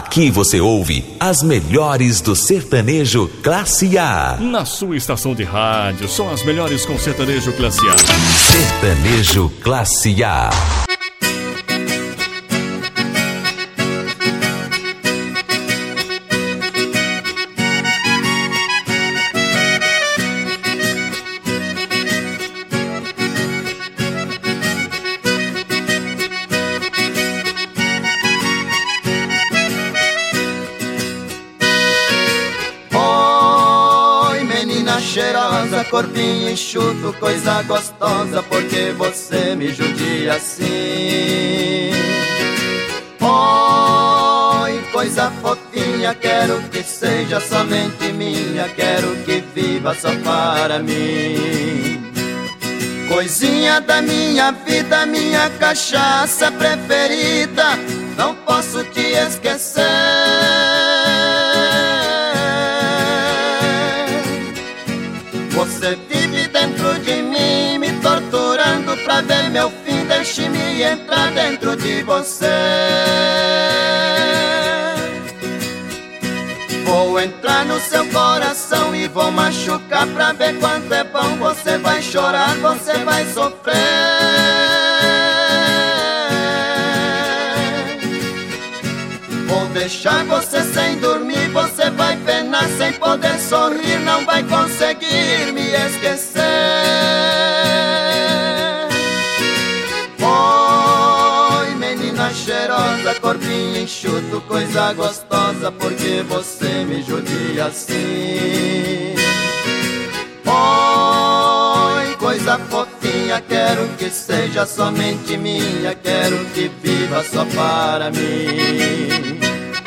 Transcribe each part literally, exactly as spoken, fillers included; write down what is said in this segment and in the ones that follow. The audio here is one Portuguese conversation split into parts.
Aqui você ouve as melhores do sertanejo Classe A. Na sua estação de rádio, são as melhores com sertanejo Classe A. Sertanejo Classe A. Cheirosa, corpinho enxuto, coisa gostosa, porque você me judia assim. Oi, coisa fofinha, quero que seja somente minha, quero que viva só para mim. Coisinha da minha vida, minha cachaça preferida, não posso te esquecer. Você vive dentro de mim, me torturando pra ver meu fim. Deixe-me entrar dentro de você. Vou entrar no seu coração e vou machucar pra ver quanto é bom. Você vai chorar, você vai sofrer. Vou deixar você sem dormir, você vai penar sem poder sorrir, não vai conseguir me esquecer. Oi, menina cheirosa, corpinho enxuto, coisa gostosa, porque você me judia assim. Oi, coisa fofinha, quero que seja somente minha, quero que viva só para mim.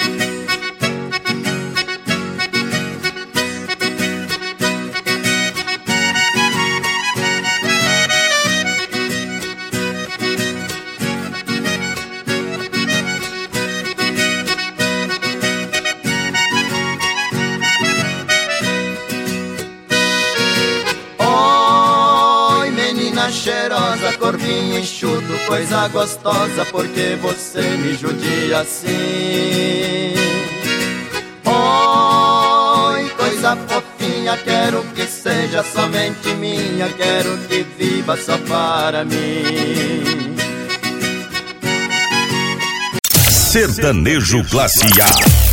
Cheirosa, corpinho enxuto, coisa gostosa, porque você me judia assim. Oi, coisa fofinha, quero que seja somente minha, quero que viva só para mim. Sertanejo Classe A.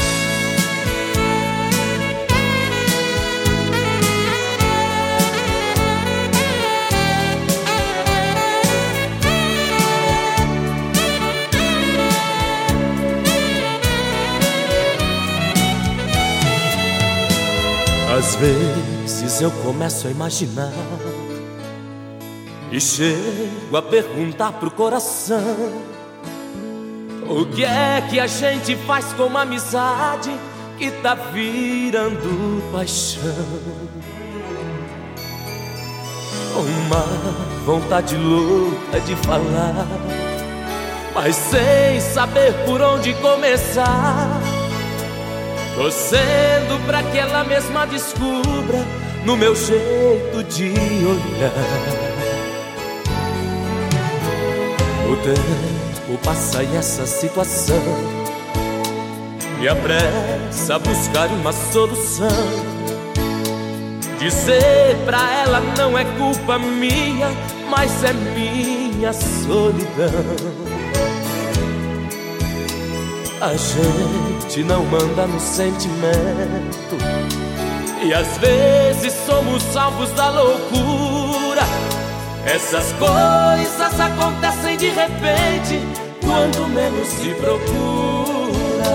Às vezes eu começo a imaginar e chego a perguntar pro coração: o que é que a gente faz com uma amizade que tá virando paixão? Uma vontade louca de falar, mas sem saber por onde começar. Torcendo pra que ela mesma descubra no meu jeito de olhar. O tempo passa e essa situação me apressa a buscar uma solução. Dizer pra ela não é culpa minha, mas é minha solidão. A gente não manda no sentimento e às vezes somos salvos da loucura. Essas coisas acontecem de repente, quando menos se procura.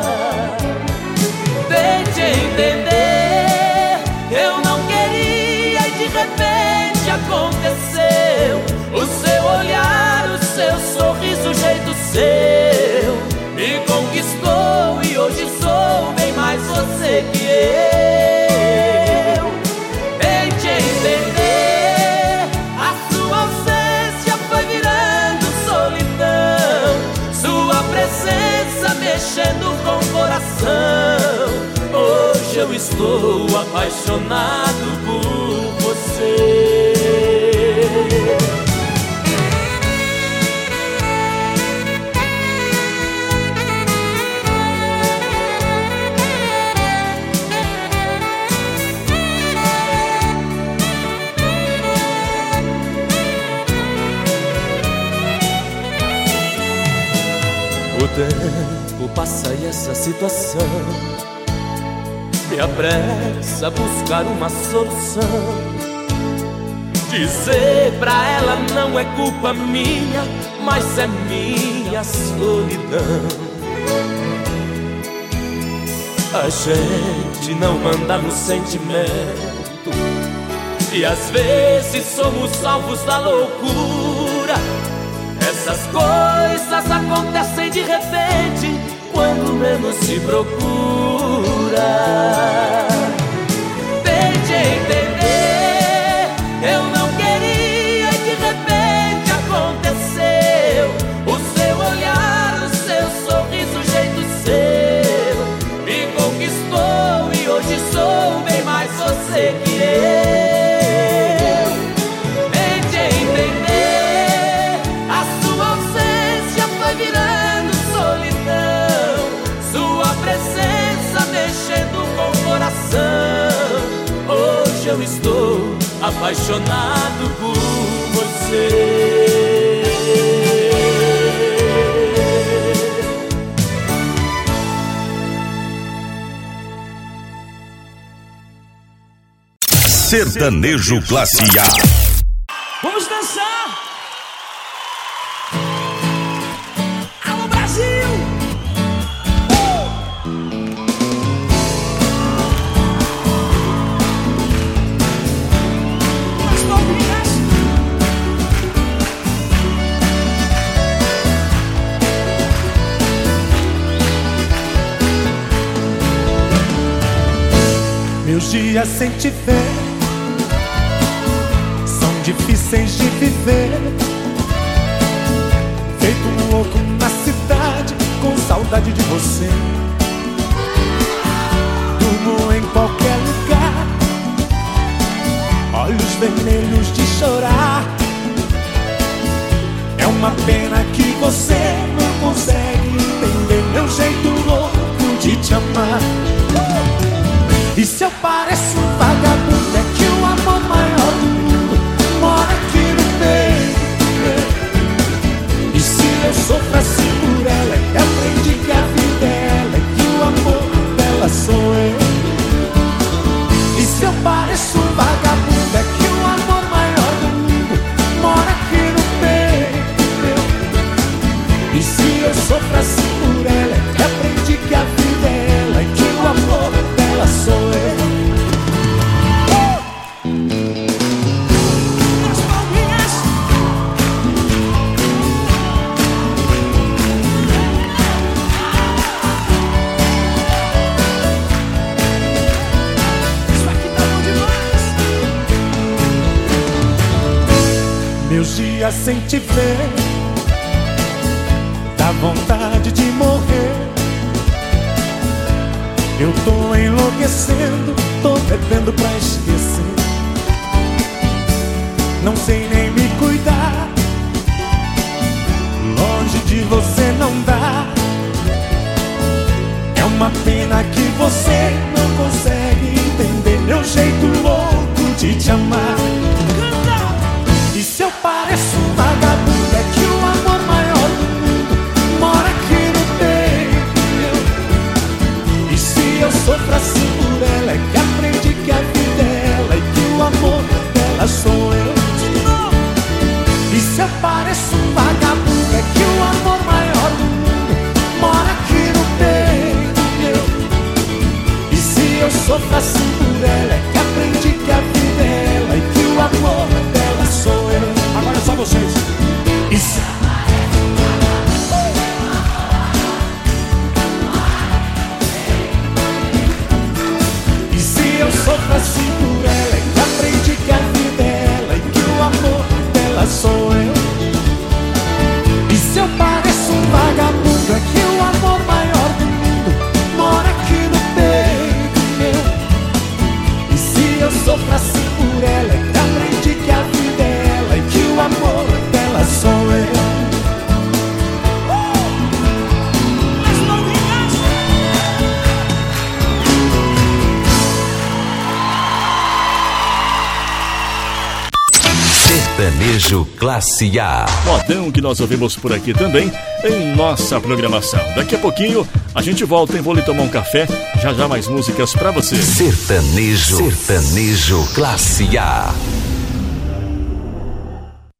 Tente entender, eu não queria e de repente aconteceu. O seu olhar, o seu sorriso, o jeito seu me conquistou e hoje sou bem mais você que eu. Tente entender, a sua ausência foi virando solidão, sua presença mexendo com o coração. Hoje eu estou apaixonado por você. tempo passa e essa situação me apressa a buscar uma solução. Dizer pra ela não é culpa minha, mas é minha solidão. A gente não manda no sentimento e às vezes somos salvos da loucura. Essas coisas acontecem de repente, quando menos se procura. Tente entender, eu não queria e de repente aconteceu. O seu olhar, o seu sorriso, o jeito seu me conquistou e hoje sou bem mais você que eu. Tente entender, a sua ausência foi virando solidão, sua presença mexendo com o coração. Hoje eu estou apaixonado por você. Sertanejo Classe A. Vamos dançar! Alô, Brasil! As palminhas! Meus dias sem te ver difíceis de viver, feito um louco na cidade, com saudade de você. Durmo em qualquer lugar, olhos vermelhos de chorar. É uma pena que você não consegue entender meu jeito louco de te amar. E se eu pareço um vagabundo, é que o amor maior do mundo mora aqui no peito. E se eu sofro assim por ela, é que aprendi que a vida é ela, é que o amor dela sou eu. E se eu pareço um vagabundo, é que o amor maior do mundo mora aqui no peito. E se eu sofro assim por ela, é que aprendi que a vida é ela, é que o amor dela sou eu. Meus dias sem te ver, dá vontade de morrer. Eu tô enlouquecendo, tô bebendo pra esquecer. Não sei nem me cuidar, longe de você não dá. É uma pena que você não consegue entender meu jeito louco de te amar. E se eu pareço um vagabundo, é que o amor maior do mundo mora aqui no peito meu. E se eu sofro assim por ela, é que aprendi que a vida é ela, e que o amor dela sou eu. E se eu pareço um vagabundo, é que o amor maior do mundo mora aqui no peito meu. E se eu sofro assim por ela, é que aprendi que a vida é ela, e que o amor dela sou eu. Agora é só vocês. Isso. E se eu sofro assim por ela, é que aprendi que a vida é ela, e que o amor dela sou eu. E se eu pareço um vagabundo, é que o amor maior do mundo mora aqui no peito meu. E se eu sofro assim por ela, é que aprendi que a vida é ela, e que o amor dela sou eu. Sertanejo Classe A. Modão que nós ouvimos por aqui também em nossa programação. Daqui a pouquinho a gente volta e vou lhe tomar um café. Já já mais músicas pra você. Sertanejo, Sertanejo Classe A.